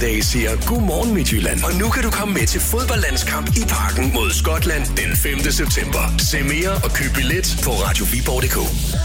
hverdage siger godmorgen Midtjylland. Og nu kan du komme med til fodboldlandskamp i Parken mod Skotland den 5. september. Se mere og køb billet på radioviborg.dk.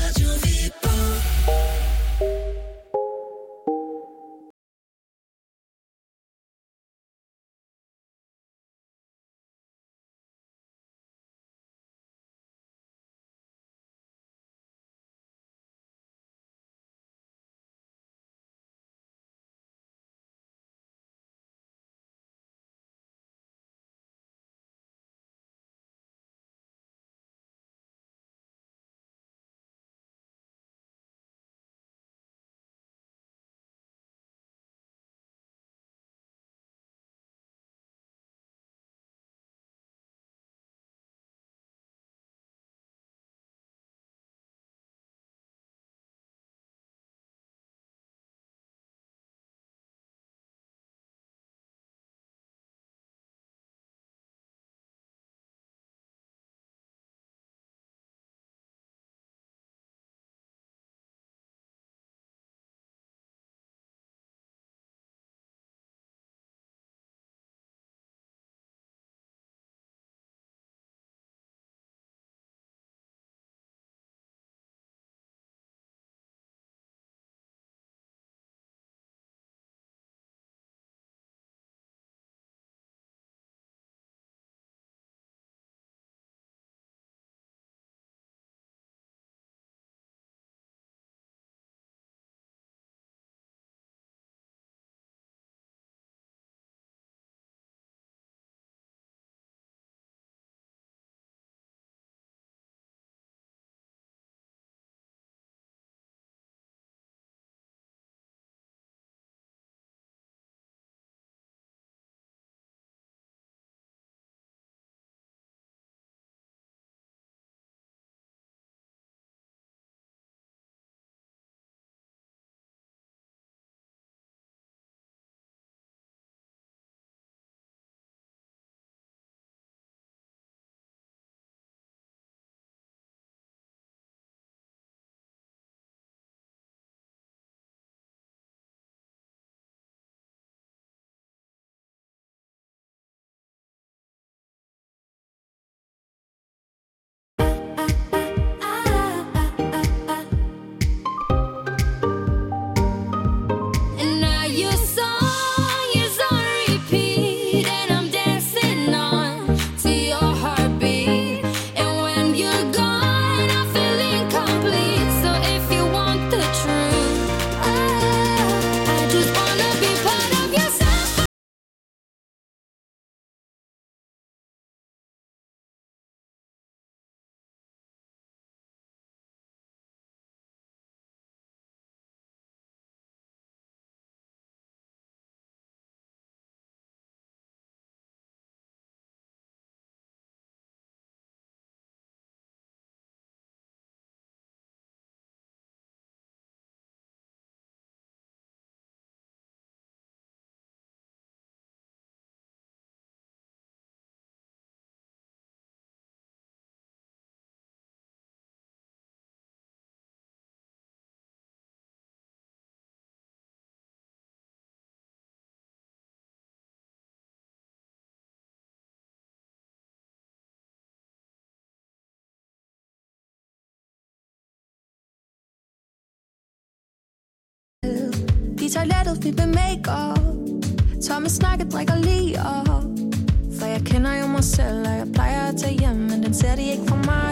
I toilettet vi med make-up. Tomme snakke drikker lige op. For jeg kender jo mig selv, og jeg plejer at tage hjem, men den ser de ikke for mig.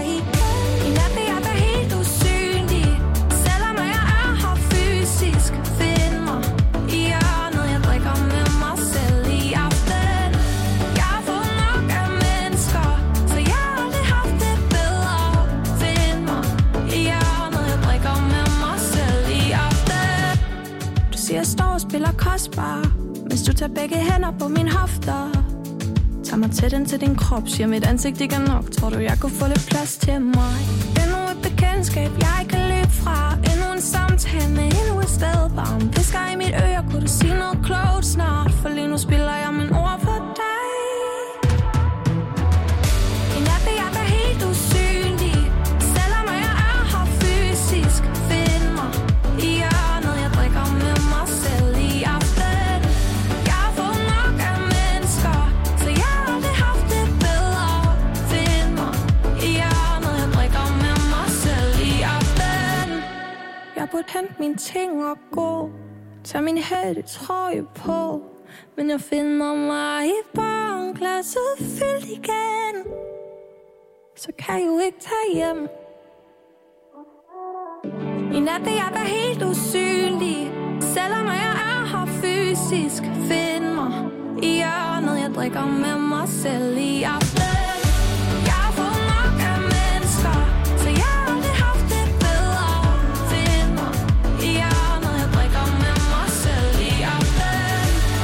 I nat vil jeg være helt usynlig, selvom jeg er her fysisk. Find mig i hjørnet, jeg drikker med mig selv i aften. Jeg har fået nok af mennesker, så jeg har aldrig haft det bedre. Find mig i hjørnet, jeg drikker med mig selv i aften. Du siger, jeg står og spiller kostbar, hvis du tager begge hænder på mine hofter. Tag mig tæt ind til din krop, siger mit ansigt ikke er nok. Tror du, jeg kunne få lidt plads til mig? Endnu et bekendtskab, jeg kan løbe fra. Endnu en samtale med endnu et sted. Bare en pisker i mit øre, kunne du sige noget klogt snart? For lige nu spiller jeg mine ord for dig. I nat vil jeg være helt usynlig, selvom jeg er her fysisk. Find mig i hjørnet, jeg drikker med mig selv i aften. Jeg ting at gå. Tag min hættetrøje på. Men jeg finder mig i barnglasset fyldt igen. Så kan jeg jo ikke tage hjem. I nat vil jeg være helt usynlig. Selvom jeg er her fysisk. Find mig i hjørnet. Jeg drikker med mig selv i aften. Jeg har fået nok af mennesker, så jeg har aldrig haft det bedre. Find mig i hjørnet. Jeg drikker med mig selv i aften.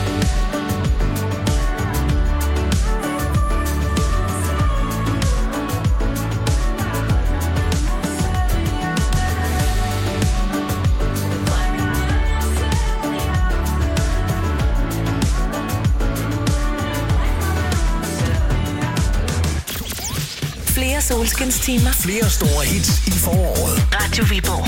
Flere solskinstimer. Flere store hits i foråret. Radio Viborg.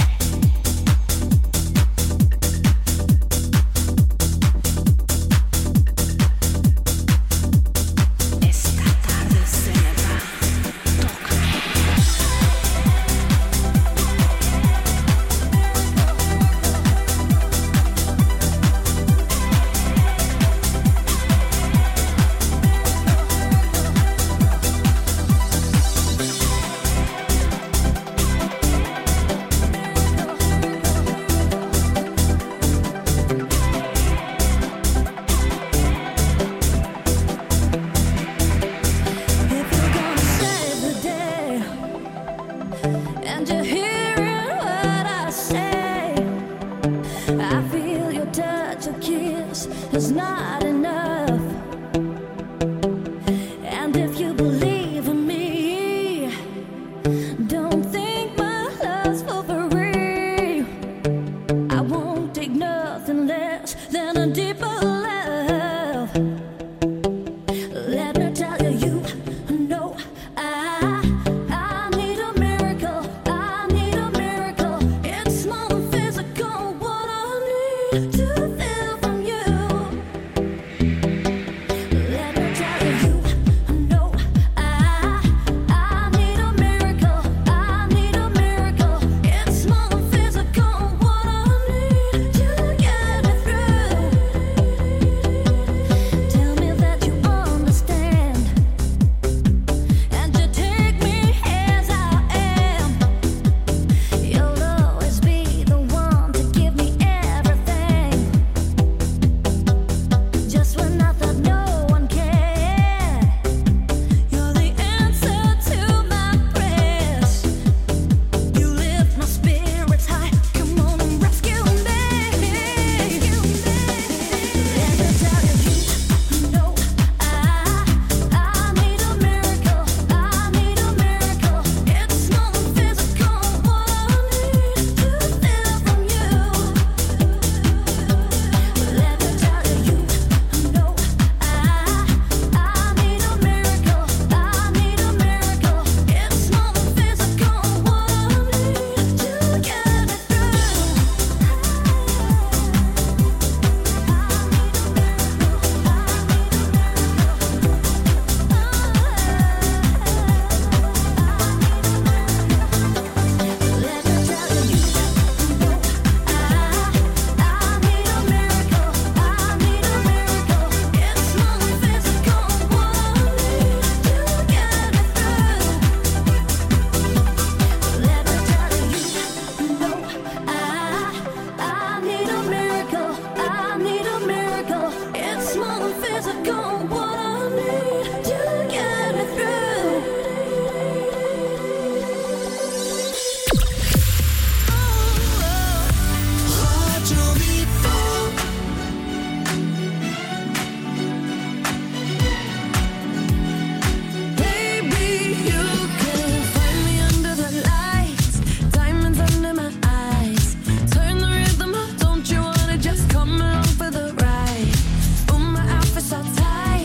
So tight.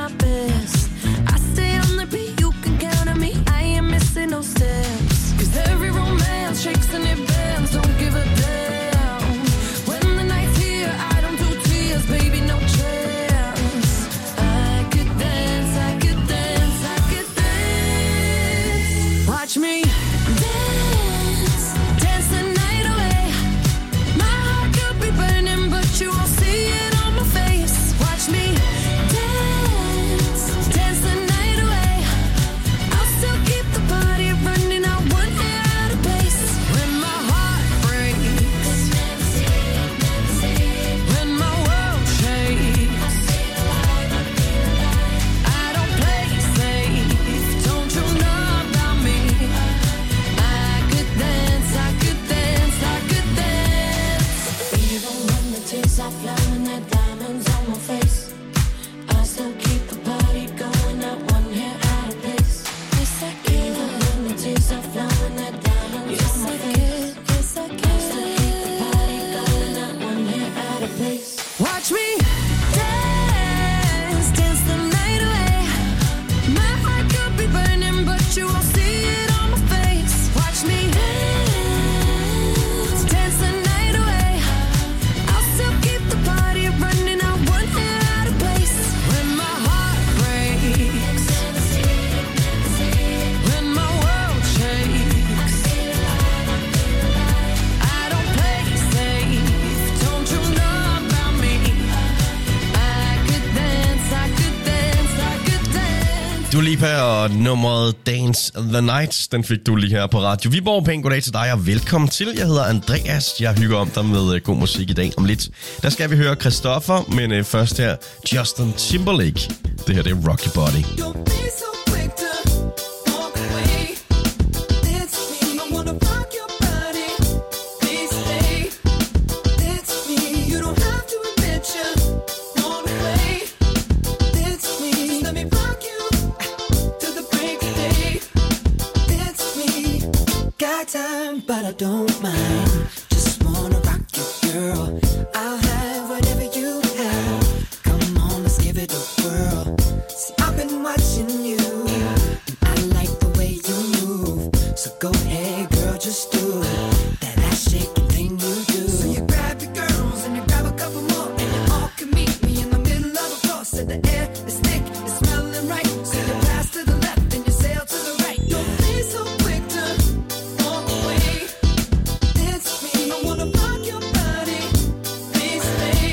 my best. I stay on the beat, you can count on me. I ain't missing no steps. 'Cause every romance shakes and it bends, don't give a damn. When the night's here, I don't do tears, baby, no chance. I could dance, I could dance, I could dance. Watch me dance, dance the night away. My heart could be burning, but you won't see it on my face. Watch me dance, dance the night away. I'll still keep the party running, I won't hear out of place. When my heart breaks, when my world shakes, I don't play safe, don't you know about me? I could dance, I could dance, I could dance. Even when the tears are flowing, that diamonds on my face, I still keep the party going, not one hair out of place. Yes, I can. Even when the tears are flowing, that diamonds on my face, yes, I can. I still keep the party going, not one hair out of place. Watch me dance, dance the night away. My heart could be burning, but you won't see it on my face. Watch me dance, dance the night away. I'll still keep the party running, I won't hear out of place. When my heart breaks, when my world shakes, I don't play safe, don't you know about me? I could dance, I could dance, I could dance. Dua Lipa og nummeret Dance the Night, den fik du lige her på Radio Viborg. Pæn goddag til dig og velkommen til. Jeg hedder Andreas. Jeg hygger om dig med god musik i dag. Om lidt, der skal vi høre Christoffer, men først her Justin Timberlake. Det her, det er Rocky Body. Don't be so quick to walk away. It's me. I wanna rock your body. Please stay. It's me. You don't have to admit you want away. It's me. Just let me rock you to the break of day. It's me. Got time, but I don't mind. Just wanna rock you, girl. I'll have whatever you have. Come on, let's give it a whirl. See, I've been watching you, and I like the way you move. So go ahead, girl, just do that ass shaking thing you do. So you grab your girls and you grab a couple more, and you all can meet me in the middle of the floor. So the air is thick, it's smelling right. So you pass to the left and you sail to the right. Don't be so quick to walk away. It's me. I wanna rock your body. Please stay.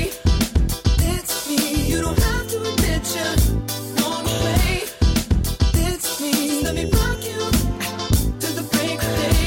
It's me. You don't have to admit you want away. It's me. Just let me rock you to the break of day.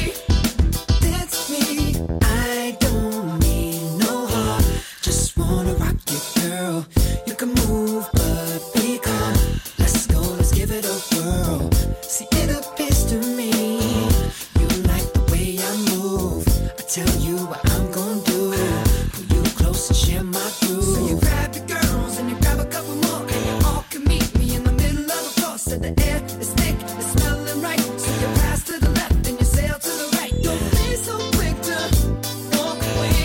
It's me. I don't need no heart, just wanna rock you, girl. You can move, but be calm. Let's go, let's give it a whirl. See, it appears to me you like the way I move. I tell you what I'm gonna do. Pull you close and share my groove. So you grab your girls and you grab a couple more, and you all can meet me in the middle of the floor. So the air is thick, it's smelling right. So you pass to the left and you sail to the right. Don't be so quick to walk away.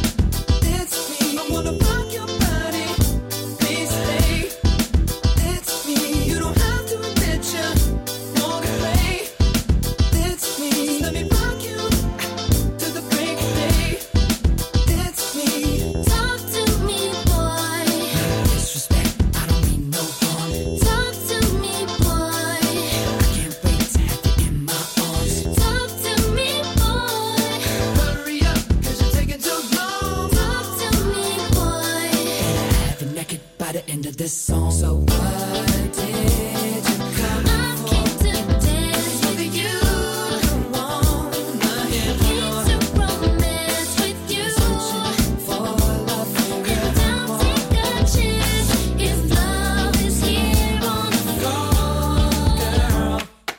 It's me. I wanna rock your body. Please stay. It's me. You don't have to admit you want away. It's me. Just let me rock you to the break of day. It's me. Talk to me, boy. Disrespect, I don't mean no harm. Talk to me, boy. I can't wait to have you in my arms. Talk to me, boy. Hurry up, 'cause you're taking too long. Talk to me, boy. Have you naked by the end of this song. So what did you come I came to dance with you. on? Came to romance with you. For love, And I'll take a chance if love is here on the floor.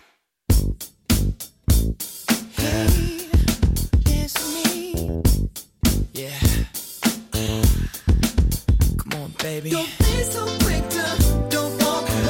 hey, it's me. Yeah. Come on, baby. Don't be so quick to don't walk away.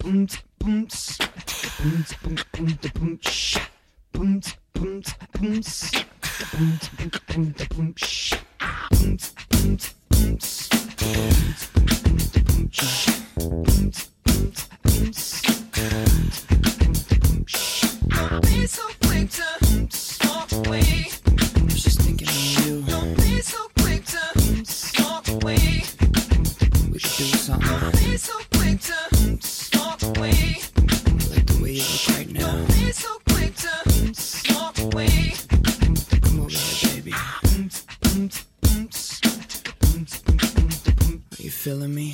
Don't be so quick to walk away. I was just thinking of you. Don't be so quick to walk away. We could do something Don't be so quick to walk away. like the way you look right now. Don't be so quick to walk away. Come over here, baby. Are you feeling me?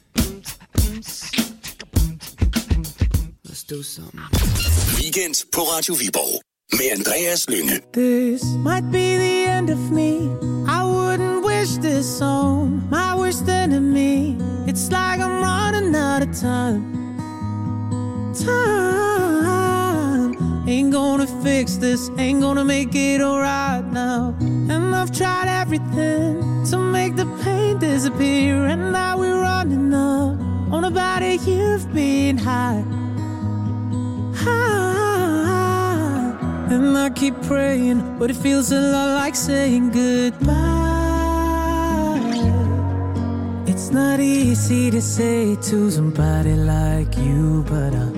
Let's do something. Weekend på Radio Viborg med Andreas Lynge. This might be the end of me. I wouldn't wish this on my worst enemy. It's like I'm running out of time. Ain't gonna fix this, ain't gonna make it alright now. And I've tried everything to make the pain disappear. And now we're running up on about a year of being high. And I keep praying, but it feels a lot like saying goodbye. It's not easy to say to somebody like you, but I'll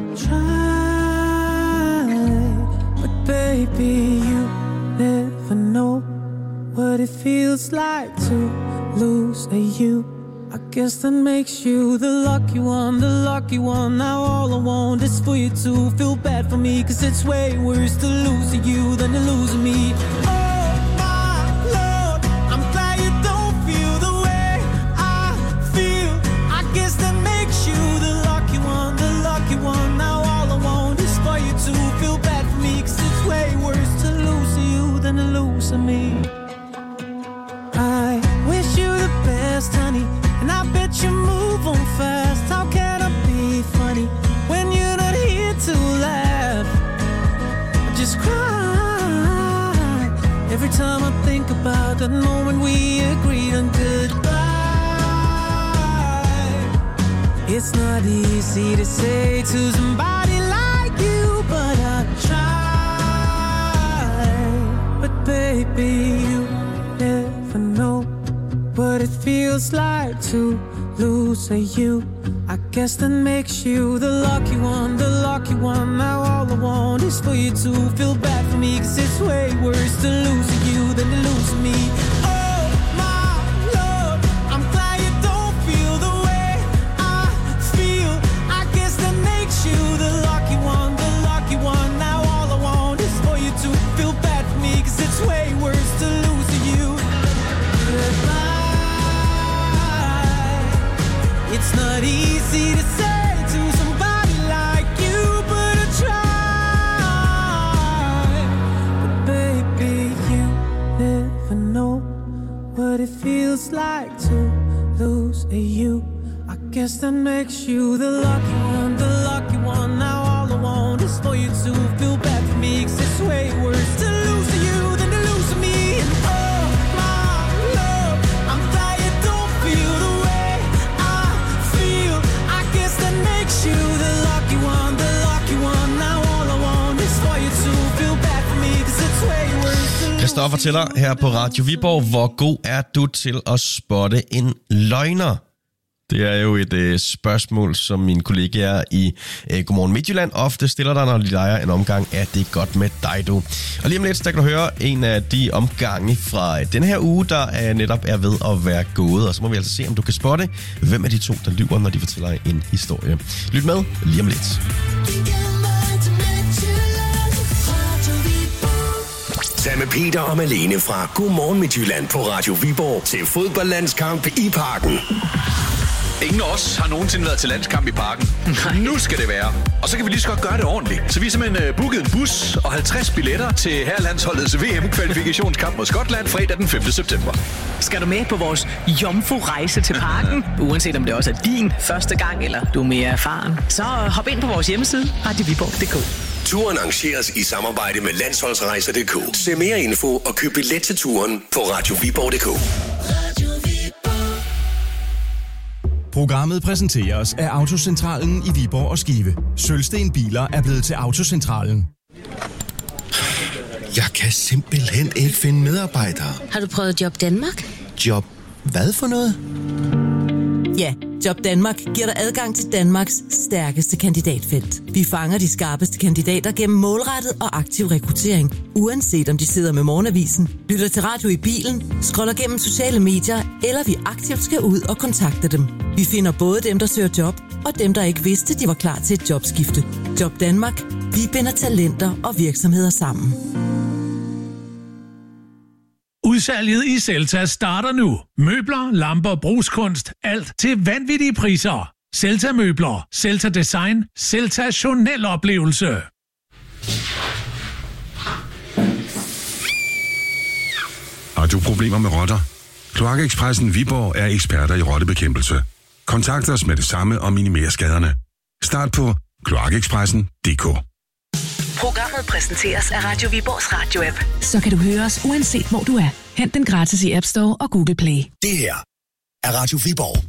try. But baby, you never know what it feels like to lose a you. I guess that makes you the lucky one, the lucky one. Now all I want is for you to feel bad for me, 'cause it's way worse to lose you than to lose me. Oh my Lord, I'm glad you don't feel the way I feel. I guess that makes you the lucky one, the lucky one. Now all I want is for you to feel bad for me, 'cause it's way worse to lose you than to lose me. I wish you the best, honey, and I bet you move on fast. How can I be funny when you're not here to laugh? I just cry every time I think about that moment we agreed on goodbye. It's not easy to say to somebody like you, but I try. But baby, you never know what it feels like to lose a you. I guess that makes you the lucky one, the lucky one. Now all I want is for you to feel bad for me, 'cause it's way worse to lose you than to lose me. Oh my Lord, I'm glad you don't feel the way I feel. I guess that makes you the lucky one, the lucky one. Now all I want is for you to feel bad for me, 'cause it's way worse to lose you. It's not easy to say to somebody like you, but I try. But baby, you never know what it feels like to lose a you. I guess that makes you the lucky one, the lucky one. Now all I want is for you to feel bad for me, 'cause it's way worse to lose you than to lose me. And oh my Lord, I'm glad you don't feel the way I feel. I guess that makes you the lucky one, the lucky one. Now all I want is for you to feel bad for me, 'cause it's way worse to lose. Christoffer fortæller her på Radio Viborg, hvor god er du til at spotte en løgner? Det er jo et spørgsmål, som mine kollegaer i Godmorgen Midtjylland ofte stiller dig, når de leger en omgang af Det Godt Med Dig, du. Og lige om lidt, der kan du høre en af de omgange fra den her uge, der netop er ved at være gået. Og så må vi altså se, om du kan spotte, hvem af de to, der lyver, når de fortæller en historie. Lyt med lige om lidt. Tag med Peter og Malene fra Godmorgen Midtjylland på Radio Viborg til fodboldlandskamp i Parken. Ingen af os har nogensinde været til landskamp i Parken. Nu skal det være. Og så kan vi lige så godt gøre det ordentligt. Så vi har simpelthen booket en bus og 50 billetter til herrelandsholdets VM-kvalifikationskamp mod Skotland fredag den 5. september. Skal du med på vores jomfru-rejse til Parken? Uanset om det også er din første gang, eller du er mere erfaren, så hop ind på vores hjemmeside, radioviborg.dk. Turen arrangeres i samarbejde med landsholdsrejser.dk. Se mere info og køb billet til turen på radioviborg.dk. Programmet præsenteres af Autocentralen i Viborg og Skive. Sølvsten Biler er blevet til Autocentralen. Jeg kan simpelthen ikke finde medarbejdere. Har du prøvet Job Danmark? Job hvad for noget? Ja, Job Danmark giver dig adgang til Danmarks stærkeste kandidatfelt. Vi fanger de skarpeste kandidater gennem målrettet og aktiv rekruttering, uanset om de sidder med morgenavisen, lytter til radio i bilen, scroller gennem sociale medier, eller vi aktivt skal ud og kontakte dem. Vi finder både dem, der søger job, og dem, der ikke vidste, de var klar til et jobskifte. Job Danmark. Vi binder talenter og virksomheder sammen. Udsalget i Celta starter nu. Møbler, lamper, brugskunst, alt til vanvittige priser. Celta Møbler, Celta Design, Celtationel oplevelse. Har du problemer med rotter? Kloakekspressen Viborg er eksperter i rottebekæmpelse. Kontakt os med det samme og minimer skaderne. Start på kloakekspressen.dk. Programmet præsenteres af Radio Viborgs radio-app. Så kan du høre os uanset hvor du er. Hent den gratis i App Store og Google Play. Det her er Radio Viborg.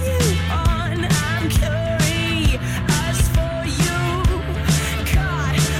God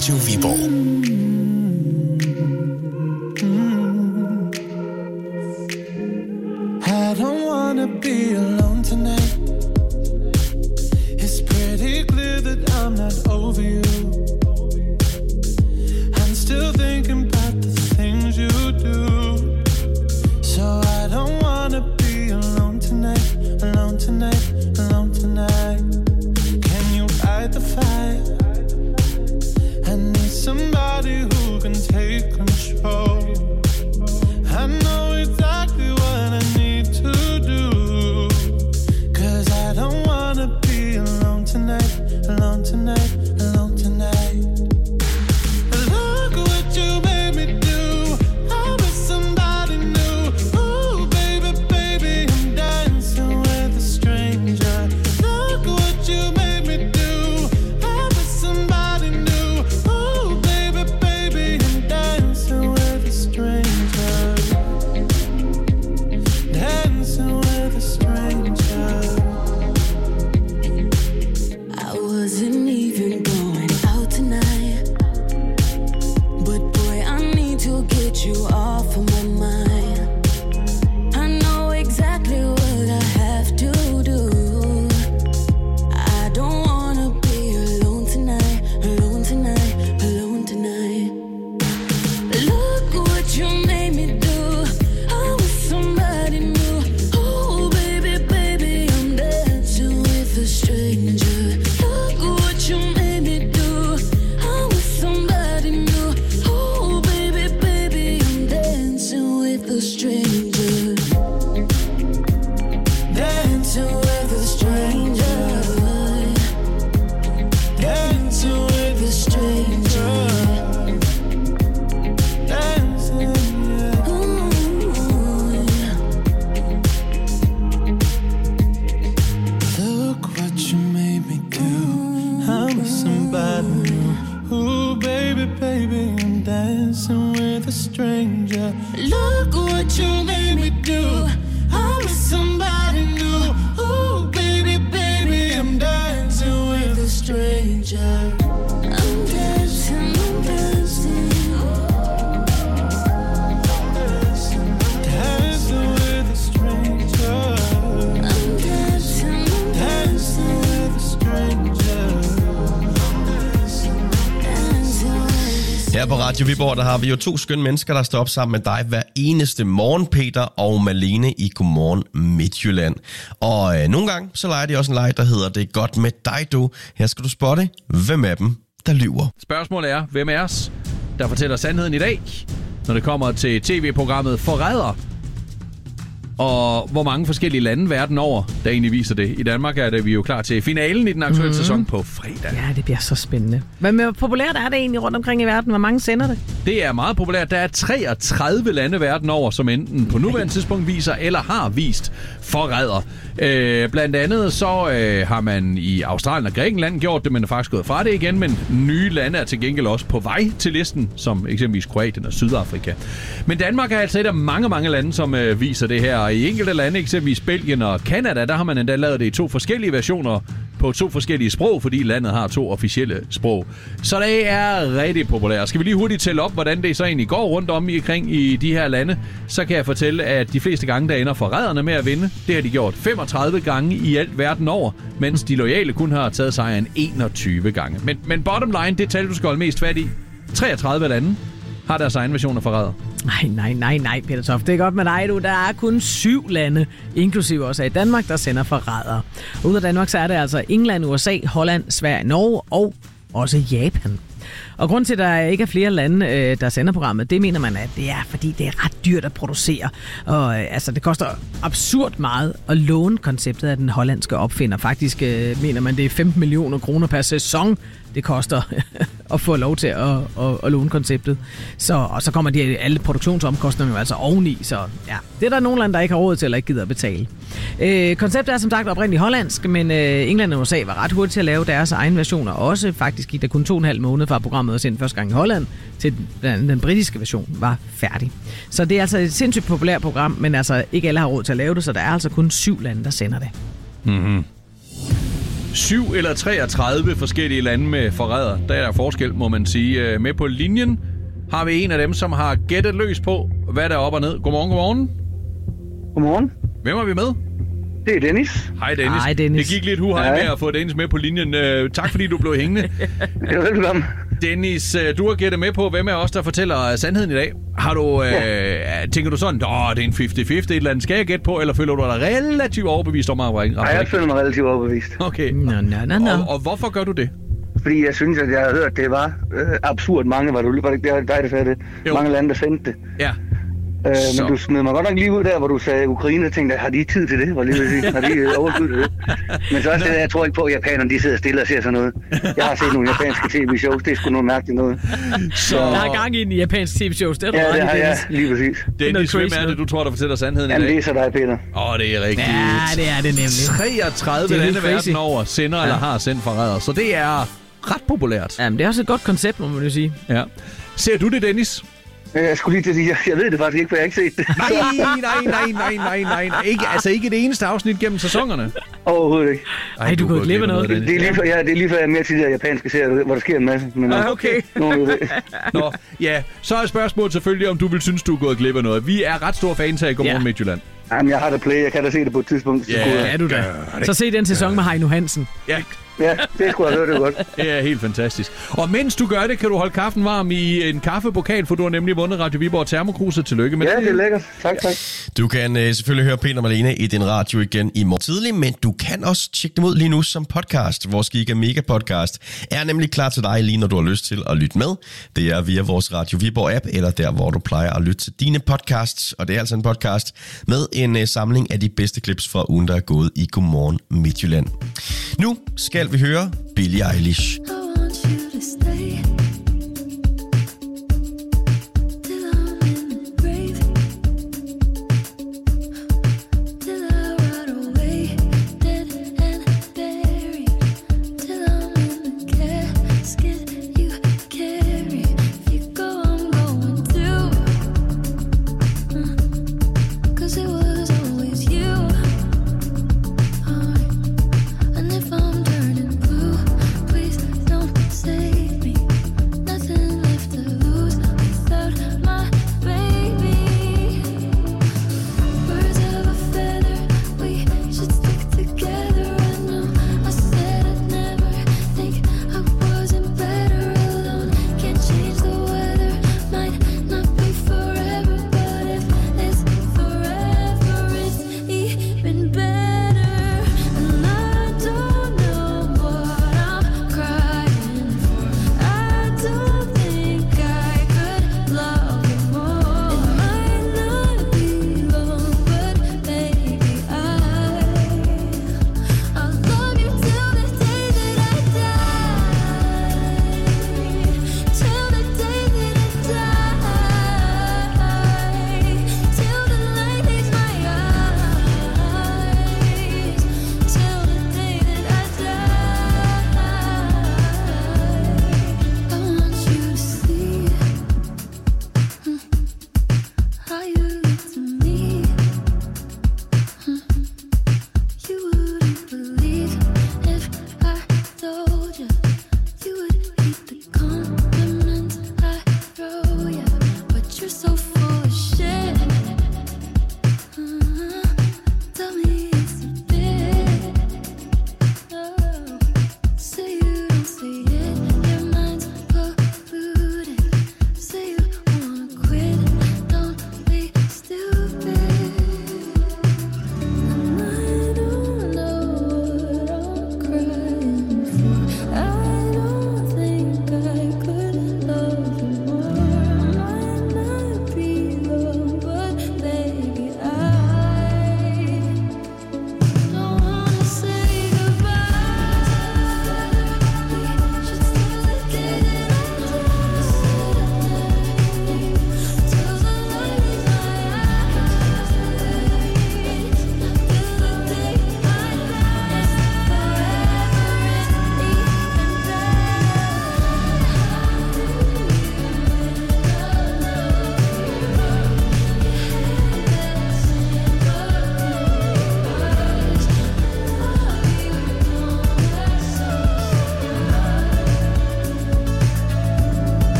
Radio Viborg. I don't wanna be alone tonight. It's pretty clear that I'm not over you. I'm still thinking about the things you do. So I don't wanna be alone tonight, alone tonight, alone tonight. Can you fight the fire? I need somebody who can take control. I know exactly what I need to do. 'Cause I don't wanna be alone tonight, alone tonight, alone tonight. Look what you made me do. I'm with somebody new. Ooh, baby, baby, I'm dancing with a stranger. Look what you made me do. I'm with somebody new. Ooh, baby, baby, I'm dancing with a stranger. Dancing with a stranger. I wasn't even going out tonight, but boy, I need to get you off of my mind. I know exactly what I have to do. I don't wanna be alone tonight, alone tonight, alone tonight. Look what you made me do. I was somebody new. Oh, baby, baby, I'm dancing with a stranger. Look what you made me do. I was somebody new. Oh, baby, baby, I'm dancing with a stranger. Dancing with a stranger. Dancing with a stranger. Dancing, yeah. Ooh, yeah. Look what you made me do. I'm with somebody new. Ooh, baby, baby, I'm dancing with a stranger. Look what you made me do. I'm with somebody new. Ooh, baby, baby, I'm dancing with a stranger. I'm dancing, I'm dancing. Dancing with a stranger. I'm dancing, I'm Dancing with a stranger. Her på Radio Viborg, der har vi jo 2 skønne mennesker, der står op sammen med dig hver eneste morgen, Peter og Malene i Godmorgen Midtjylland. Og nogle gange, så leger de også en leg, der hedder Det er godt med dig, du. Her skal du spotte, hvem af dem, der lyver. Spørgsmålet er, hvem af os, der fortæller sandheden i dag, når det kommer til tv-programmet Forræder? Og hvor mange forskellige lande verden over, der egentlig viser det. I Danmark er det vi jo klar til finalen i den aktuelle sæson på fredag. Ja, det bliver så spændende. Men hvor populært er det egentlig rundt omkring i verden? Hvor mange sender det? Det er meget populært. Der er 33 lande verden over, som enten på nuværende tidspunkt viser eller har vist Forræder. Blandt andet så har man i Australien og Grækenland gjort det, men er faktisk gået fra det igen. Men nye lande er til gengæld også på vej til listen, som eksempelvis Kroatien og Sydafrika. Men Danmark er altså et af mange lande, som viser det her. Og i enkelte lande, eksempelvis Belgien og Canada, der har man endda lavet det i 2 forskellige versioner på 2 forskellige sprog, fordi landet har 2 officielle sprog. Så det er rigtig populært. Skal vi lige hurtigt tælle op, hvordan det så egentlig går rundt omkring i de her lande, så kan jeg fortælle, at de fleste gange, der ender forræderne med at vinde. Det har de gjort 35 gange i alt verden over, mens de loyale kun har taget sejren 21 gange. Men bottom line, det tal, du skal holde mest fat i. 33 lande har deres egen version af Forræder. Nej, Peter Toft. Det er godt med dig, du. Der er kun 7 lande, inklusive også i Danmark, der sender Forræder. Ude af Danmark, så er det altså England, USA, Holland, Sverige, Norge og også Japan. Og grund til, at der ikke er flere lande, der sender programmet, det mener man, at det er, fordi det er ret dyrt at producere. Og altså, det koster absurd meget at låne konceptet af den hollandske opfinder. Faktisk mener man, det er 15 millioner kroner per sæson, det koster at få lov til at låne konceptet. Og så kommer alle produktionsomkostninger altså oveni. Så ja, det er der nogle lande, der ikke har råd til eller ikke gider at betale. Konceptet er som sagt oprindeligt hollandsk, men England og USA var ret hurtigt til at lave deres egen versioner. Også faktisk gik der kun 2,5 måneder fra programmet var sendt første gang i Holland, til den britiske version var færdig. Så det er altså et sindssygt populært program, men altså ikke alle har råd til at lave det, så der er altså kun 7 lande, der sender det. Mm-hmm. 7 eller 33 forskellige lande med forræder. Der er forskel, må man sige. Med på linjen har vi en af dem, som har gættet løs på, hvad der er op og ned. Godmorgen. Godmorgen. Hvem er vi med? Det er Dennis. Hej Dennis. Det gik lidt med at få Dennis med på linjen. Tak fordi du blev hængende. Ja, velkommen. Dennis, du har gættet med på, hvem er os, der fortæller sandheden i dag. Har du, tænker du sådan, det er en 50-50, et eller andet skal jeg gætte på, eller føler du dig relativt overbevist om at ringe? Nej, jeg føler mig relativt overbevist. Okay. No. Og hvorfor gør du det? Fordi jeg synes, at jeg har hørt, det var absurd mange, var det ikke dig, der sagde det? Jo. Mange lande, der sendte det. Ja. Men du smed mig godt nok lige ud der, hvor du sagde Ukraine, og tænkte, har de tid til det? Har de overskud til det? Men så også det, jeg tror ikke på, at japanerne de sidder stille og ser sådan noget. Jeg har set nogle japanske tv-shows, det er sgu noget mærkeligt noget. Så der er gang i japanske tv-shows, det er ja, det har jeg, lige præcis. Dennis, hvem er det, du tror, der fortæller sandheden i dag? Jamen, det er så dig, Peter. Det er rigtigt. Ja, det er det nemlig. 33 lande verden over sender eller har sendt forræder, så det er ret populært. Jamen, det er også et godt koncept, må man jo sige. Ja. Ser du det, Dennis? Jeg skulle lige til at sige, jeg ved det faktisk ikke, for jeg har ikke set det. Nej. Ikke det eneste afsnit gennem sæsonerne? Overhovedet ikke. Ej, du kunne glemme noget. Det er lige før jeg er mere til de der japanske serier, hvor der sker en masse. Men, okay. Nå, ja. Så er spørgsmålet selvfølgelig, om du vil synes, du er gået glip af noget. Vi er ret store fans af Godmorgen Midtjylland. Jamen, jeg har da play. Jeg kan da se det på et tidspunkt. Ja, du da. Så se den sæson med Heino Hansen. Ja, det skulle jeg høre det godt. Det er helt fantastisk. Og mens du gør det, kan du holde kaffen varm i en kaffepokal, for du har nemlig vundet Radio Viborg Termokruset. Tillykke med det. Ja, det er lækkert. Tak. Du kan selvfølgelig høre Peter Malene i din radio igen i morgen tidlig, men du kan også tjekke dem ud lige nu som podcast. Vores Giga Mega podcast er nemlig klar til dig lige når du har lyst til at lytte med. Det er via vores Radio Viborg app, eller der hvor du plejer at lytte til dine podcasts. Og det er altså en podcast med en samling af de bedste clips fra ugen, der er gået i Godmorgen Midtjylland. Nu skal vi høre Billie Eilish. Save me.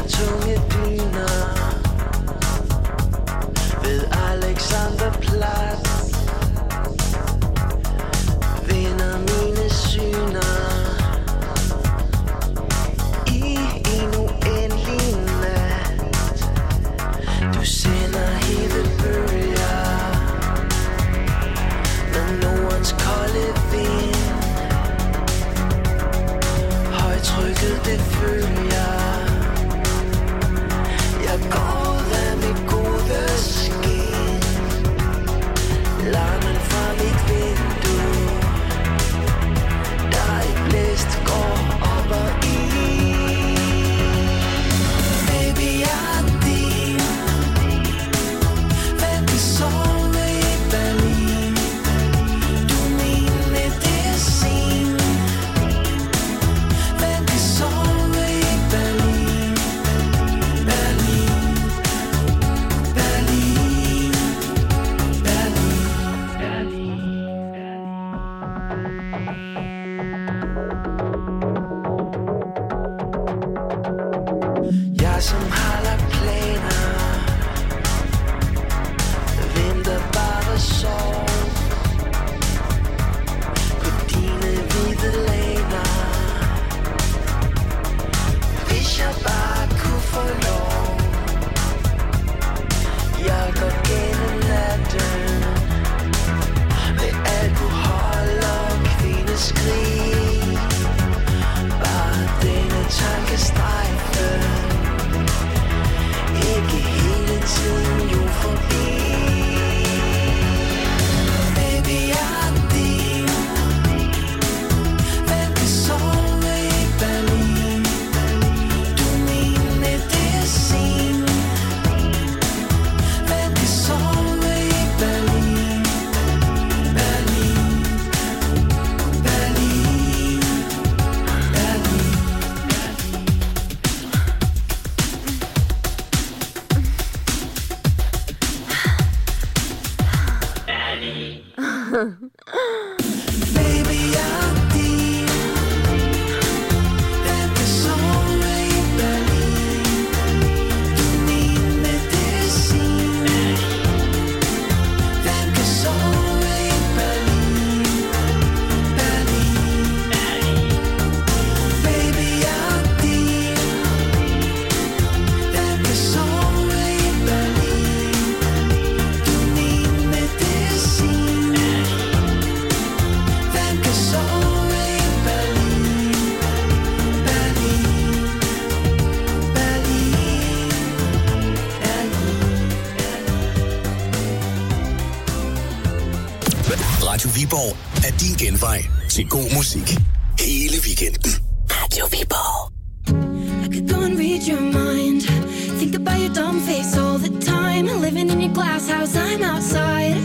tunge dyner ved Alexanderplatz. Vinder mine syner i en uendelig nat. Du sender hele bølger med Nordens kolde vind. Højtrykket det følger. Jeg går ud af mit gode skin. Larmen fra mit vindue. Der er et blæst går op og i. Baby, jeg er din. Hvem kan sove i Berlin? Du er min medicin. Hvem kan sove i Berlin? Berlin, Berlin, Berlin. Jeg som har lagt planer, venter bare sov på dine hvide laner. Hvis jeg bare kunne få lov, jeg går gennem natten med alkohol og kvindeskrig. Bare denne tankestrejfe, ikke hele tiden jo forbi. Baby, jeg er din. Hvem kan sove i Berlin? Du er min medicin. Hvem kan sove i Berlin? Berlin, Berlin, Berlin. Baby, jeg er din. Hvem kan sove i Berlin? Du er min medicin. Hvem kan sove i Berlin? Berlin. Baby, jeg er din. Hvem kan sove i Berlin? Du er min medicin. Hvem kan sove i Berlin? Berlin, Berlin. Radio Viborg er din genvej til god musik. Hele weekenden. Radio Viborg. I could go and read your mind. Think about your dumb face all the time. Living in your glass house, I'm outside.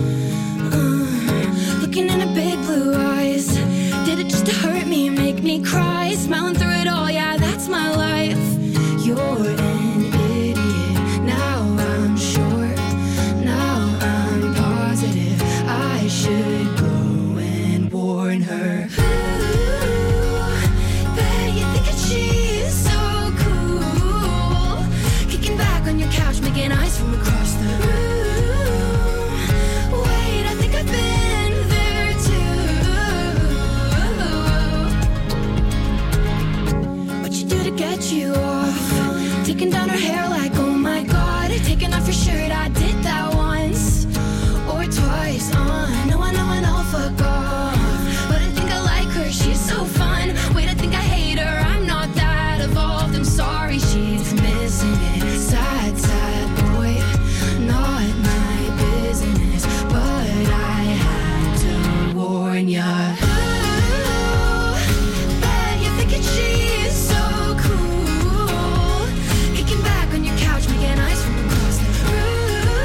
Looking in her big blue eyes. Did it just to hurt me and make me cry? Smiling through it all, yeah, that's my life. You're an idiot. Now I'm sure. Now I'm positive. I should go and warn her. Ooh, bet you think that she's so cool. Kicking back on your couch, making eyes from across the room. Wait, I think I've been there too. What you do to get you off? Taking down her hair like, oh my god. Taking off your shirt, I did that once or twice. I know I'll fuck off. But I think I like her, she's so fun. Wait, I think I hate her, I'm not that evolved. I'm sorry, she's missing it. Sad, sad boy, not my business. But I had to warn ya. Ooh, bet you're thinking she's so cool. Kicking back on your couch, making eyes from across the room.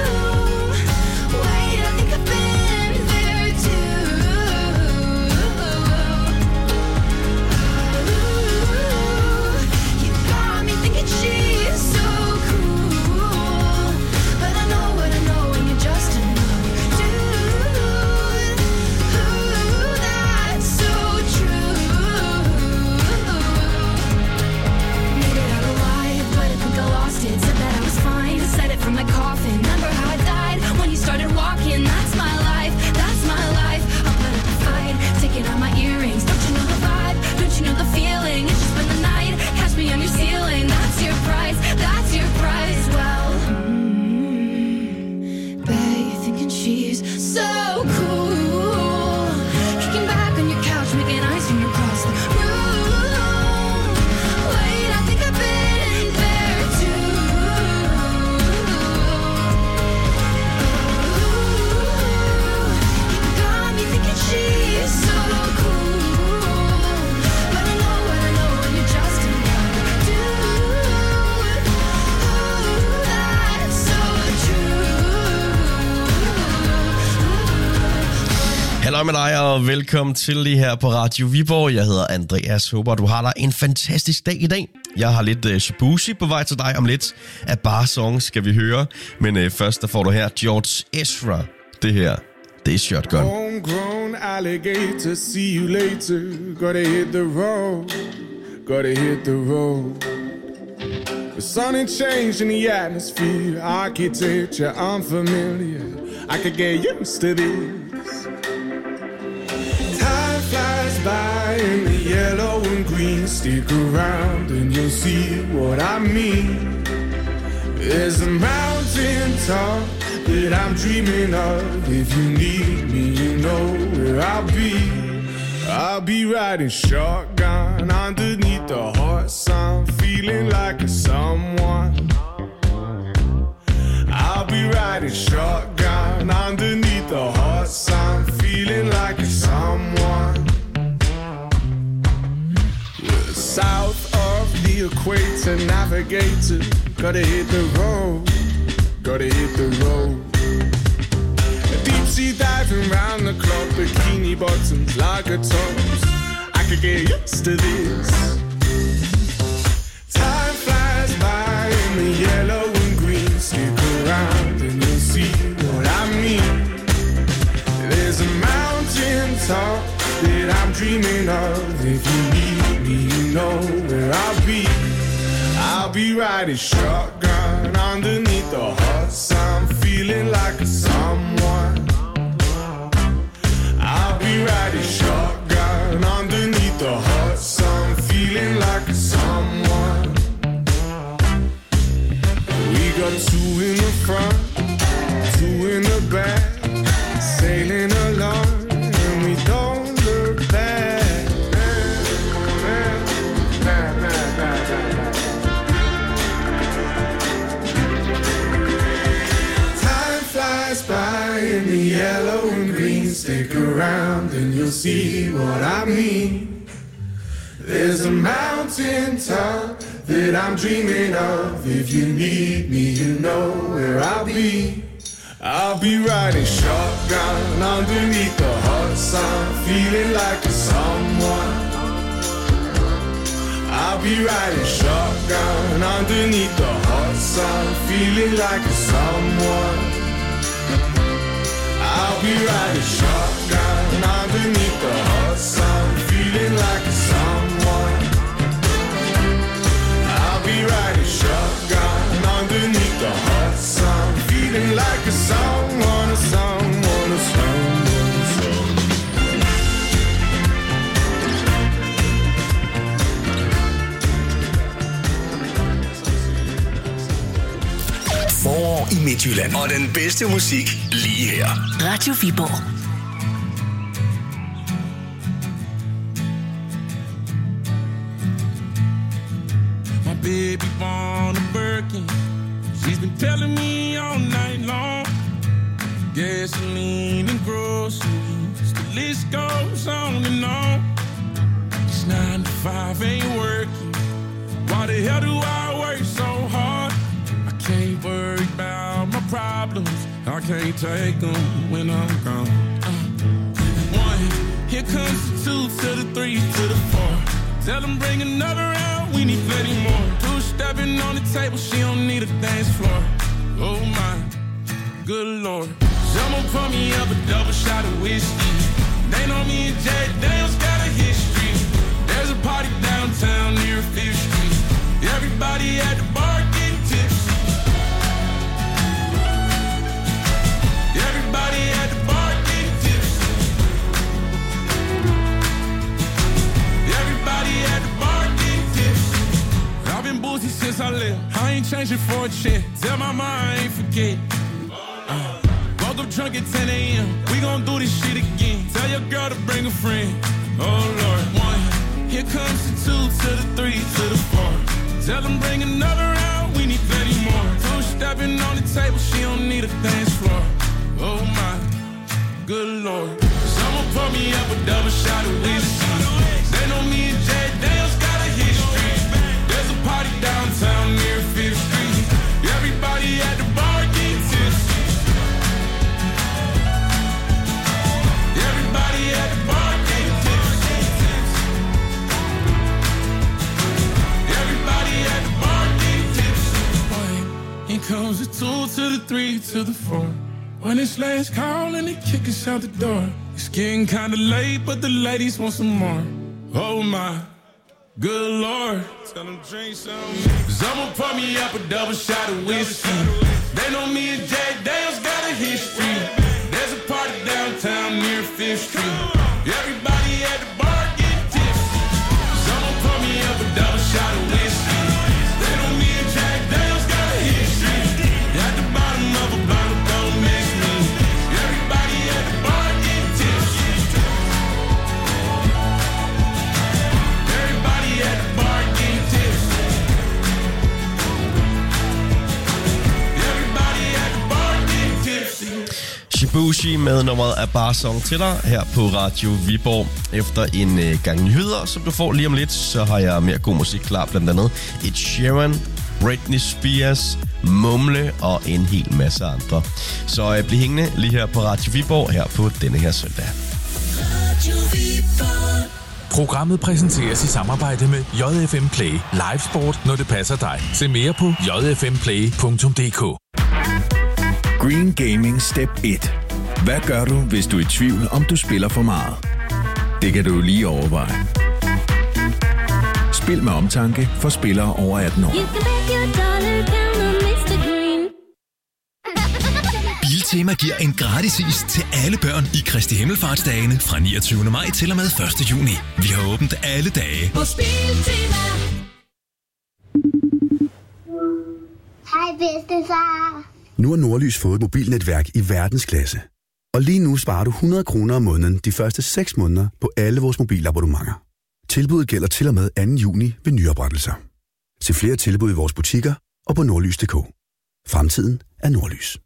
Halløj med dig, og velkommen til lige her på Radio Viborg. Jeg hedder Andreas. Håber, du har dig en fantastisk dag i dag. Jeg har lidt shabushi på vej til dig om lidt. Af bare songs skal vi høre. Men først der får du her George Ezra. Det her, det er Shotgun. Homegrown alligator, see you later. Gotta hit the road, gotta hit the road. The sun ain't changed in the atmosphere. Architecture unfamiliar. I could get used to this. Time flies by in the yellow and green. Stick around and you'll see what I mean. There's a mountain top that I'm dreaming of. If you need me, you know where I'll be. I'll be riding shotgun underneath the hot sun, feeling like a someone. I'll be riding shotgun underneath the hot sun, feeling like a someone. South of the equator, navigator, gotta hit the road, gotta hit the road. Deep sea diving round the clock, bikini bottoms, lager tops. I could get used to this. Time flies by in the yellow and green. Stick around and you'll see what I mean. There's a mountain top that I'm dreaming of. If you need me, you know where I'll be. I'll be riding shotgun underneath the hot sun, feeling like a someone. I'll be riding shotgun underneath the hot sun, feeling like a someone. We got two in the front, two in the back, sailing along, and we don't look back. By in the yellow and green, stick around and you'll see what I mean. There's a mountain top that I'm dreaming of. If you need me, you know where I'll be. I'll be riding shotgun underneath the hot sun, feeling like a someone. I'll be riding shotgun underneath the hot sun, feeling like a someone. I'll be riding shotgun underneath the hot sun, feeling like a someone. I'll be riding shotgun underneath the hot sun, feeling like a someone, a someone, a someone, a someone. Forår i Midtjylland, og den bedste musik lige her. Radio Viborg. My baby born a Birkin. She's been telling me all night long. Gasoline and groceries, the list goes on and on. It's 9 to 5, ain't working. Why the hell do I work so hard? Can't worry about my problems. I can't take them when I'm gone. 1, here comes the 2 to the 3 to the 4. Tell them bring another round, we need plenty more. 2 stepping on the table, she don't need a dance floor. Oh my, good lord. Someone pour me up a double shot of whiskey. They know me and Jay Daniels got a history. There's a party downtown near 5th Street. Everybody at the bar getting tipsy. Everybody at the bar getting tipsy. Everybody at the bar getting tipsy. I've been boozy since I left. I ain't changing for a check. Tell my mom I ain't forget. Woke up drunk at 10 a.m. We gon' do this shit again. Tell your girl to bring a friend. Oh Lord. 1, here comes the 2 to the 3 to the 4. Tell them bring another round. We need plenty more. 2 stepping on the table. She don't need a dance floor. Oh my, good lord. Someone pour me up a double shot of whiskey. They know me and Jay Daniels got a history. There's a party downtown near 5th Street. Everybody at the bar getting tipsy. Everybody comes the 2 to the 3 to the 4. When it's last call and they kick us out the door. It's getting kinda late, but the ladies want some more. Oh my, good Lord. Tell them drink some. Cause I'ma pour me up a double shot of whiskey. They know me and Jack Dale's got a history. There's a party downtown near 5th Street. Everybody at the bar getting tipsy. Cause I'ma pour me up a double shot of whiskey. They know me and Jack Dale's got a history. At the bottom of a bottle, don't miss me. Everybody at the bar getting tipsy. Everybody at the bar getting tipsy. Everybody at the bar getting tipsy. Shibushi med nummeret af Bare Song til dig her på Radio Viborg. Efter en gang nyheder, som du får lige om lidt, så har jeg mere god musik klar, blandt andet Ed Sheeran, Britney Spears, Mumle og en hel masse andre. Så bliv hængende lige her på Radio Viborg her på denne her søndag. Programmet præsenteres i samarbejde med JFM Play. Live sport, når det passer dig. Se mere på jfmplay.dk. Green Gaming Step 1. Hvad gør du, hvis du er i tvivl, om du spiller for meget? Det kan du lige overveje. Spil med omtanke for spillere over 18 år. Biltema giver en gratis is til alle børn i Kristi Himmelfartsdagene fra 29. maj til og med 1. juni. Vi har åbent alle dage. Hos Biltema. Hej bedstefar. Nu har Nordlys fået et mobilnetværk i verdensklasse. Og lige nu sparer du 100 kroner om måneden de første 6 måneder på alle vores mobilabonnementer. Tilbuddet gælder til og med 2. juni ved nyoprettelser. Se flere tilbud i vores butikker og på nordlys.dk. Fremtiden er Nordlys.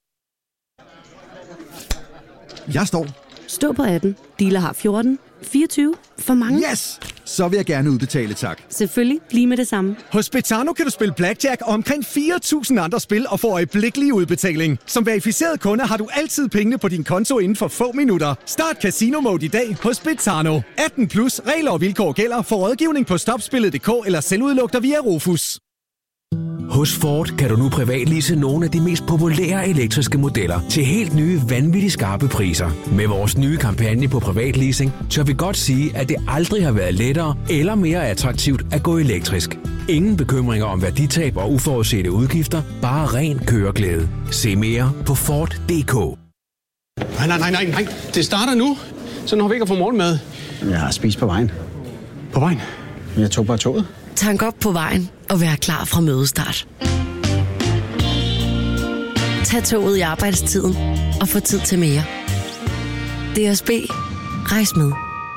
Jeg står. Stå på 18. Dealer har 14. 24. For mange. Yes! Så vil jeg gerne udbetale, tak. Selvfølgelig. Lige med det samme. Hos Betano kan du spille blackjack og omkring 4.000 andre spil og få øjeblikkelig udbetaling. Som verificeret kunde har du altid pengene på din konto inden for få minutter. Start Casino Mode i dag hos Betano. 18 plus. Regler og vilkår gælder. For rådgivning på stopspillet.dk eller selvudlugter via Rufus. Hos Ford kan du nu privatlease nogle af de mest populære elektriske modeller til helt nye, vanvittigt skarpe priser. Med vores nye kampagne på privatleasing, tør vi godt sige, at det aldrig har været lettere eller mere attraktivt at gå elektrisk. Ingen bekymringer om værditab og uforudsete udgifter, bare ren køreglæde. Se mere på Ford.dk. Nej. Det starter nu. Så når vi ikke får morgenmad. Jeg har spist på vejen. På vejen? Jeg tog bare toget. Tank op på vejen og vær klar fra mødestart. Tag toget i arbejdstiden og få tid til mere. DSB. Rejs med.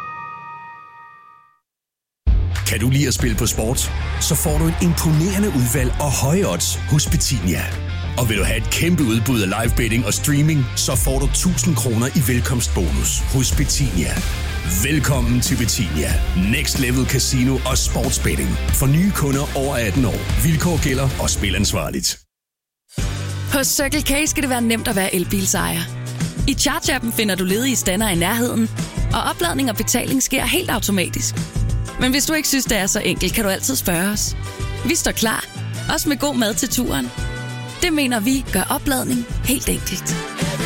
Kan du lide at spille på sport? Så får du et imponerende udvalg og høje odds hos Betinia. Og vil du have et kæmpe udbud af live betting og streaming, så får du 1000 kroner i velkomstbonus hos Betinia. Velkommen til Betinia. Next Level Casino og Sportsbetting. For nye kunder over 18 år. Vilkår gælder og spil ansvarligt. Hos Circle K skal det være nemt at være elbilsejer. I Charge-appen finder du ledige stander i nærheden, og opladning og betaling sker helt automatisk. Men hvis du ikke synes, det er så enkelt, kan du altid spørge os. Vi står klar, også med god mad til turen. Det mener vi gør opladning helt enkelt.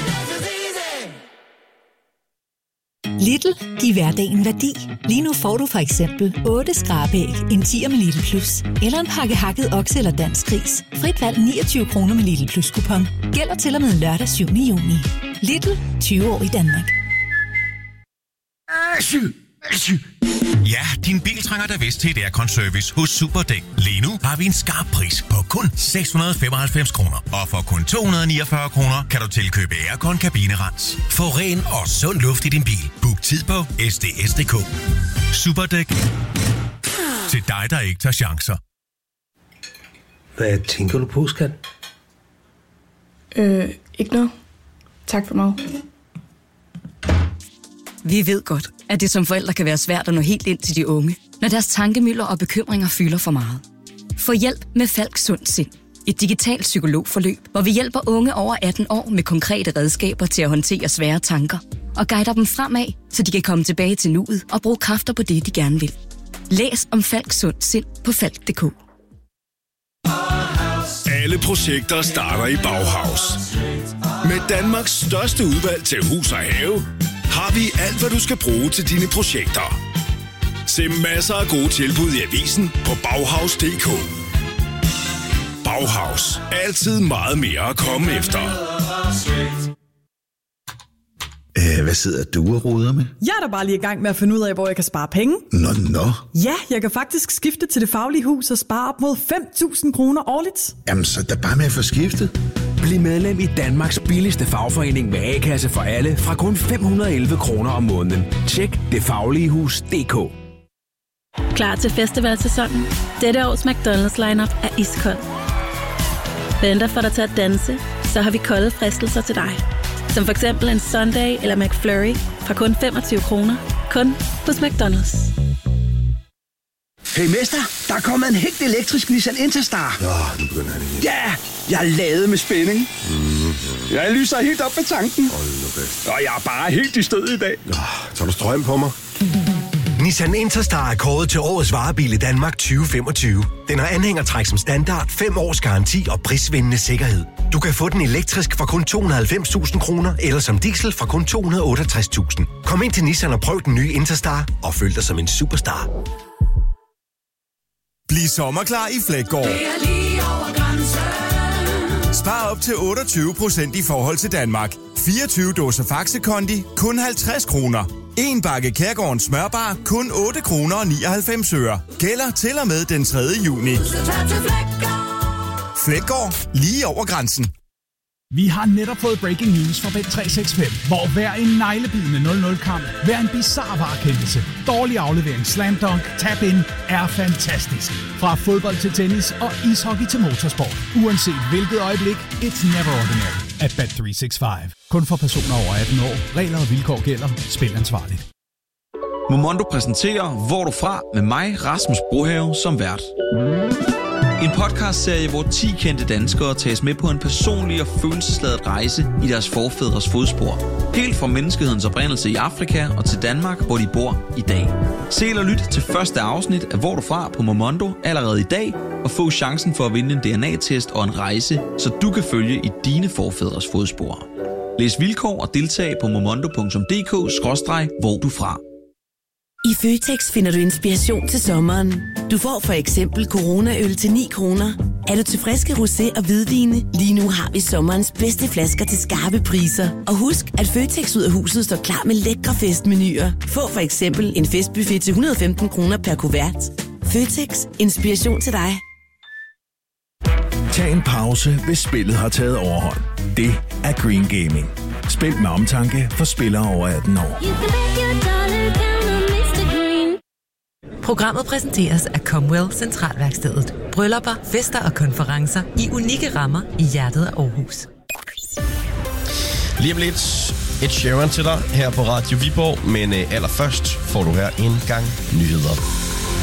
Lidl, giv hverdagen værdi. Lige nu får du for eksempel 8 skrabæg, en 10'er med Lidl Plus, eller en pakke hakket okse eller dansk gris. Frit valg 29 kroner med Lidl Plus kupon. Gælder til og med lørdag 7. juni. Lidl, 20 år i Danmark. Ja, din bil trænger da vist til et aircon-service hos Superdæk. Lige nu har vi en skarp pris på kun 695 kroner. Og for kun 249 kroner kan du tilkøbe aircon-kabinerens. Få ren og sund luft i din bil. Book tid på sds.dk. Superdæk. Til dig, der ikke tager chancer. Hvad tænker du på, skat? Ikke noget. Tak for mig. Vi ved godt, at det som forældre kan være svært at nå helt ind til de unge, når deres tankemylder og bekymringer fylder for meget. Få hjælp med Falk Sund Sind. Et digitalt psykologforløb, hvor vi hjælper unge over 18 år med konkrete redskaber til at håndtere svære tanker og guider dem fremad, så de kan komme tilbage til nuet og bruge kræfter på det, de gerne vil. Læs om Falk Sund Sind på falk.dk. Alle projekter starter i Bauhaus. Med Danmarks største udvalg til hus og have, har vi alt, hvad du skal bruge til dine projekter. Se masser af gode tilbud i avisen på Bauhaus.dk. Bauhaus. Altid meget mere at komme efter. Hvad sidder du og roder med? Jeg er da bare lige i gang med at finde ud af, hvor jeg kan spare penge. Nå. Ja, jeg kan faktisk skifte til Det Faglige Hus og spare op mod 5.000 kroner årligt. Jamen, så da bare med at få skiftet. Bliv medlem i Danmarks billigste fagforening med A-kasse for alle fra kun 511 kroner om måneden. Tjek detfagligehus.dk. Klar til festivalsæsonen? Dette års McDonald's lineup er iskold. Venter for dig til at danse, så har vi kolde fristelser til dig. Som for eksempel en Sunday eller McFlurry fra kun 25 kroner. Kun hos McDonald's. Hey mester, der er kommet en helt elektrisk Nissan Interstar. Nu begynder han igen. Ja, jeg er ladet med spænding. Jeg lyser helt op med tanken. Hold nu fast. Og jeg er bare helt i stød i dag. Tager du strøm på mig? Nissan Interstar er kåret til årets varebil i Danmark 2025. Den har anhængertræk som standard, 5 års garanti og prisvindende sikkerhed. Du kan få den elektrisk for kun 290.000 kroner, eller som diesel for kun 268.000. Kom ind til Nissan og prøv den nye Interstar, og føl dig som en superstar. Bliv sommerklar i Fleggaard. Det er lige over grænsen. Spar op til 28% i forhold til Danmark. 24 dåser Faxe Kondi, kun 50 kroner. En bakke Kærgårdens smørbar, kun 8 kroner og 99 øre. Gælder til og med den 3. juni. Fleggaard, lige over grænsen. Vi har netop fået breaking news fra Bet365, hvor hver en neglebidende 0-0-kamp, hver en bizarre varekendelse, dårlig aflevering, slam dunk, tap-in er fantastisk. Fra fodbold til tennis og ishockey til motorsport. Uanset hvilket øjeblik, it's never ordinary at Bet365. Kun for personer over 18 år. Regler og vilkår gælder. Spil ansvarligt. Momondo præsenterer Hvor du fra med mig, Rasmus Brohave, som vært. En podcastserie, hvor 10 kendte danskere tages med på en personlig og følelsesladet rejse i deres forfædres fodspor. Helt fra menneskehedens oprindelse i Afrika og til Danmark, hvor de bor i dag. Se eller lyt til første afsnit af Hvor du fra på Momondo allerede i dag, og få chancen for at vinde en DNA-test og en rejse, så du kan følge i dine forfædres fodspor. Læs vilkår og deltag på momondo.dk/hvor du fra. I Føtex finder du inspiration til sommeren. Du får for eksempel Corona-øl til 9 kroner. Er du til friske rosé og hvidvine? Lige nu har vi sommerens bedste flasker til skarpe priser. Og husk, at Føtex ud af huset står klar med lækre festmenuer. Få for eksempel en festbuffet til 115 kroner per kuvert. Føtex. Inspiration til dig. Tag en pause, hvis spillet har taget overhånd. Det er Green Gaming. Spil med omtanke for spillere over 18 år. Programmet præsenteres af Comwell Centralværkstedet. Bryllupper, fester og konferencer i unikke rammer i hjertet af Aarhus. Lige om lidt et Sharon til dig her på Radio Viborg, men allerførst får du her en gang nyheder.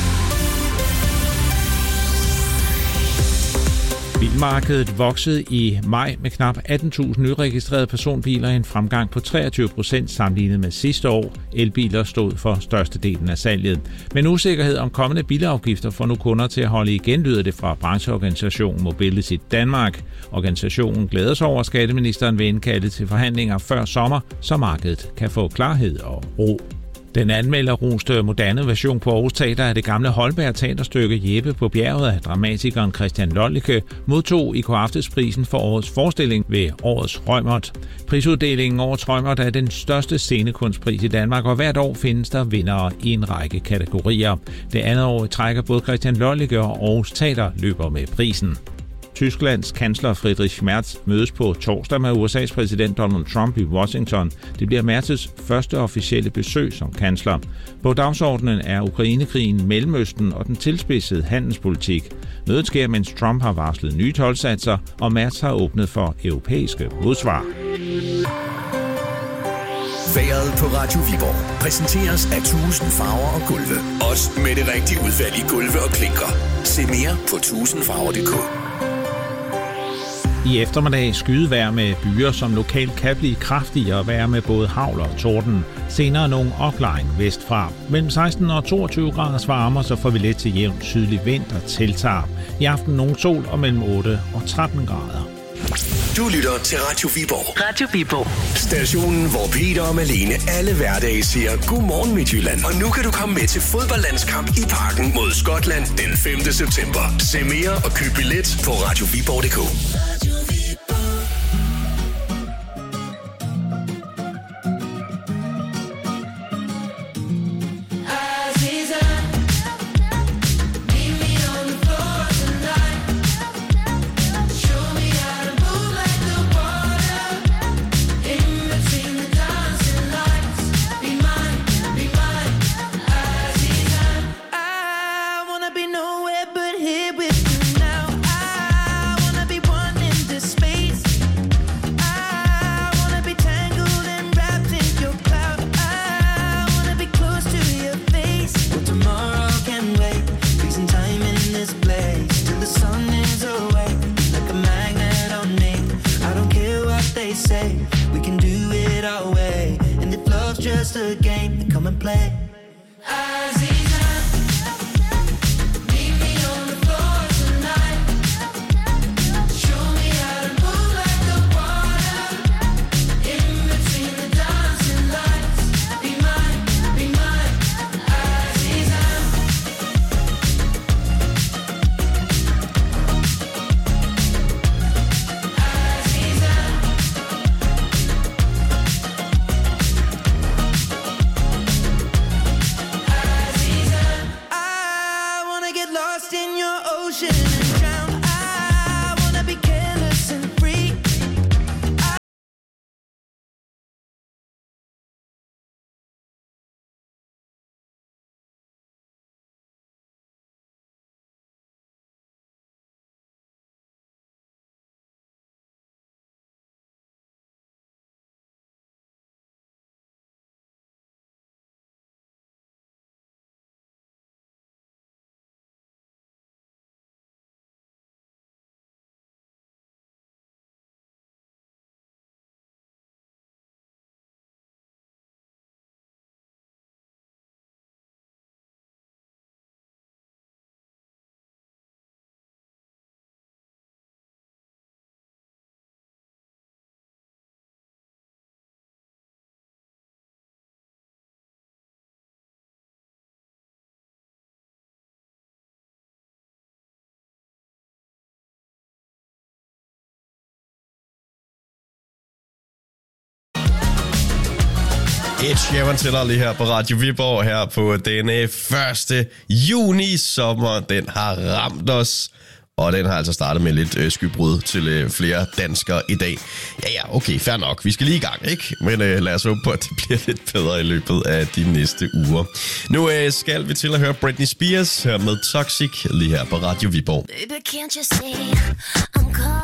Bilmarkedet voksede i maj med knap 18.000 nyregistrerede personbiler, en fremgang på 23% sammenlignet med sidste år. Elbiler stod for størstedelen af salget. Men usikkerhed om kommende bilafgifter får nu kunder til at holde igen, lyder det fra brancheorganisationen Mobility Danmark. Organisationen glæder sig over, at skatteministeren vil indkalde til forhandlinger før sommer, så markedet kan få klarhed og ro. Den anmelderroste moderne version på Aarhus Teater af det gamle Holberg teaterstykke Jeppe på bjerget af dramatikeren Christian Lollicke modtog IK Aftensprisen for årets forestilling ved årets Reumert. Prisuddelingen årets Reumert er den største scenekunstpris i Danmark, og hvert år findes der vindere i en række kategorier. Det andet år trækker både Christian Lollicke og Aarhus Teater løber med prisen. Tysklands kansler Friedrich Merz mødes på torsdag med USA's præsident Donald Trump i Washington. Det bliver Merz's første officielle besøg som kansler. På dagsordenen er Ukrainekrigen, Mellemøsten og den tilspidsede handelspolitik. Mødet sker, mens Trump har varslet nye toldsatser, og Merz har åbnet for europæiske modsvar. Vejret på Radio Viborg præsenteres af 1000 farver og gulve. Også med det rigtige udvalg i gulve og klinker. Se mere på 1000farver.dk. I eftermiddag skydevejr med byer, som lokalt kan blive kraftigere vejr med både hagl og torden. Senere nogle opklaring vestfra. Mellem 16 og 22 graders varme, så får vi let til jævn sydlig vind, der tiltager. I aften nogen sol og mellem 8 og 13 grader. Du lytter til Radio Viborg. Radio Viborg. Stationen, hvor Peter og Malene alle hverdage siger godmorgen Midtjylland. Og nu kan du komme med til fodboldlandskamp i Parken mod Skotland den 5. september. Se mere og køb billet på radioviborg.dk. Just a game, then come and play. Ed Sheeran tæller lige her på Radio Viborg her på denne 1. juni. Sommer, den har ramt os, og den har altså startet med lidt skybrud til flere danskere i dag. Ja, okay, fair nok. Vi skal lige i gang, ikke? Men lad os håbe på, at det bliver lidt bedre i løbet af de næste uger. Nu skal vi til at høre Britney Spears her med Toxic lige her på Radio Viborg. Baby, can't you see I'm calling?